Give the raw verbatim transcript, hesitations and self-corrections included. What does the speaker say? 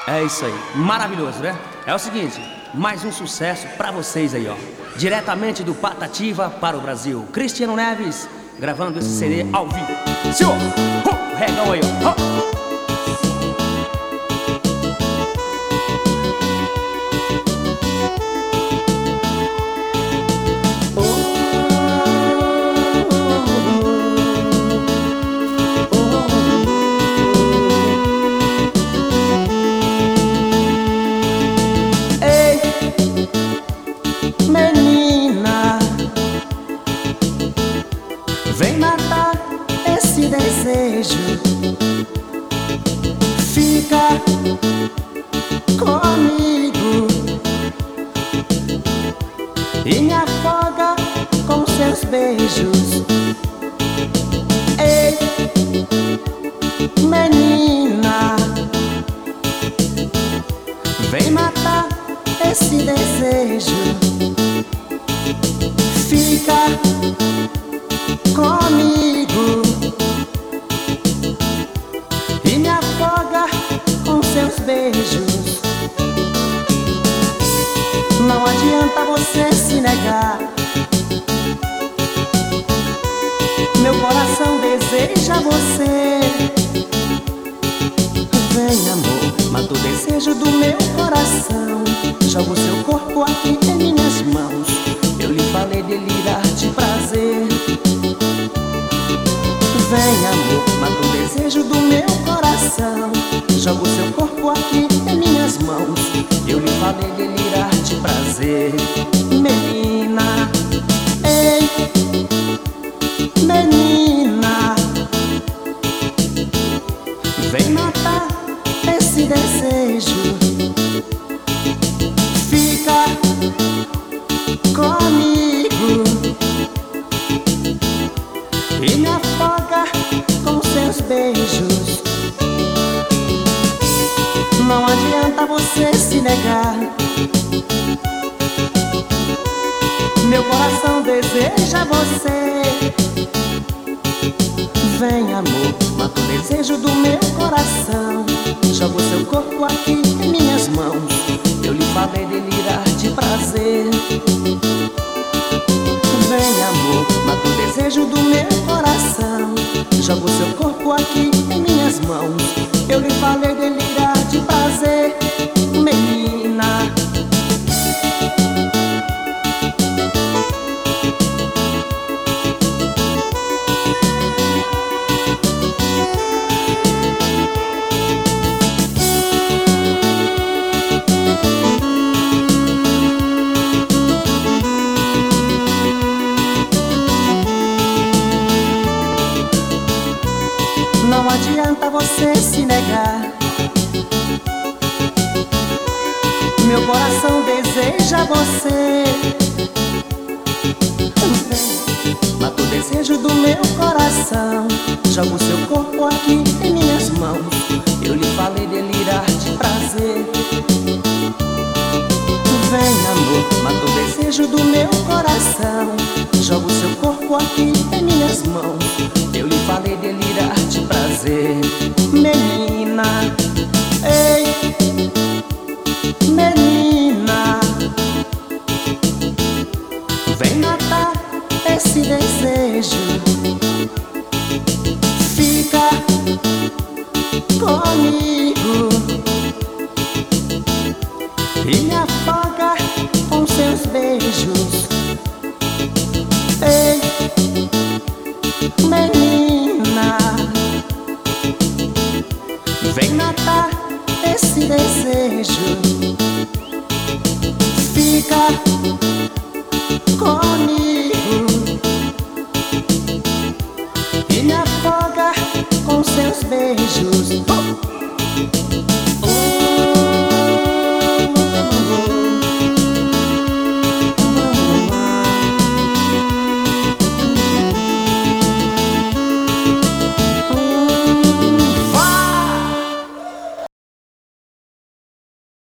É isso aí, maravilhoso, né? É o seguinte, mais um sucesso pra vocês aí, ó. Diretamente do Patativa para o Brasil, Cristiano Neves, gravando esse C D ao vivo. Senhor, uh, regão aí, ó. Uh. Vem matar esse desejo, fica comigo e me afoga com seus beijos. Ei, menina, vem matar esse desejo, fica comigo e me afoga com seus beijos. Não adianta você se negar, meu coração deseja você. Vem, amor, mata o desejo do meu coração. Joga o seu corpo aqui em minhas mãos. Eu lhe falei delirar de prazer. Vem, amor, mata o desejo do meu coração. Joga o seu corpo aqui em minhas mãos. Eu lhe falei delirar de prazer. Menina, ei, menina, vem matar esse desejo, fica comigo e me afoga com seus beijos. Não adianta você se negar, meu coração deseja você. Vem, amor, mata o desejo do meu coração. Joga o seu corpo aqui em minhas mãos. Eu lhe falei delirar de prazer. Vem, amor, mata o desejo do meu coração. Joga o seu corpo aqui em minhas mãos. Eu lhe falei delirar de prazer. Menina, não adianta você se negar, meu coração deseja você. Vem, mata o desejo do meu coração. Joga o seu corpo aqui em minhas mãos. Eu lhe falei delirar de prazer. Vem, amor, mata o desejo do meu coração. Joga o seu corpo aqui em minhas mãos. Eu lhe falei delirar de prazer. Menina, ei, menina, vem matar esse desejo, fica comigo e me afoga com seus beijos. Ei, menina, vem matar esse desejo, fica comigo